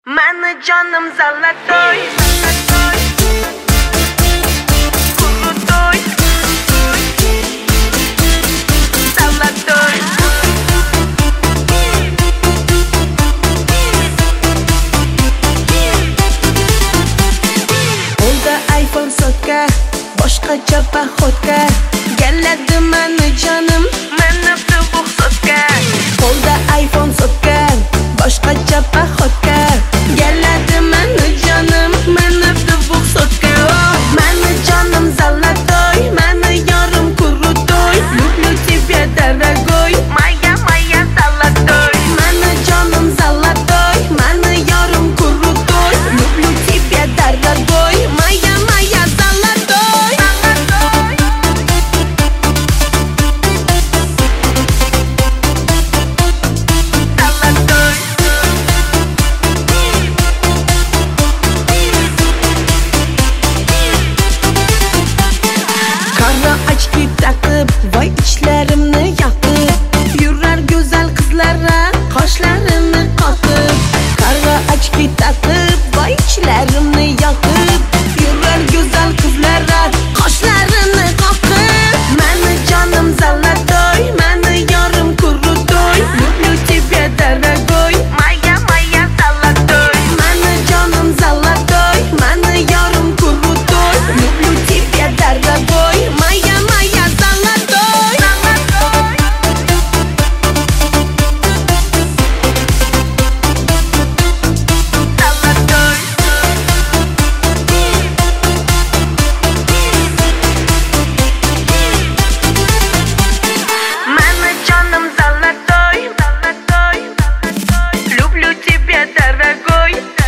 Mani canım zalatoy, kurutoy, zalatoy. Qo'lda iPhone sotka, boshqacha paxotka. Keladi mani jonim, mani tubuq sotka. Qo'lda iPhone sotka, boshqacha paxotka. Keladi mani jonim, mani tubuq sotka. Mani jonim zalatoy, mani yorim kurutoy. Люблю тебя, дорогой, моя золотой. Mani jonim zalatoy, mani yorim kurutoy. Люблю тебя, дорогой, моя золотой. Qora ochki taqib, voy ichlarimni yoqib, yurar go'zal qizlara qoshlarini qoqib. Qora ochki taqib, voy ichlarimni yoqib, yurar go'zal qizlara qoshlarini qoqib. Mani jonim zalatoy, mani yorim kurutoy. Люблю тебя, дорогой, моя золотой. Mani jonim zalatoy, mani yorim kurutoy. Люблю тебя, дорогой, моя золотой. Mani jonim zalatoy, люблю тебя, дорогой.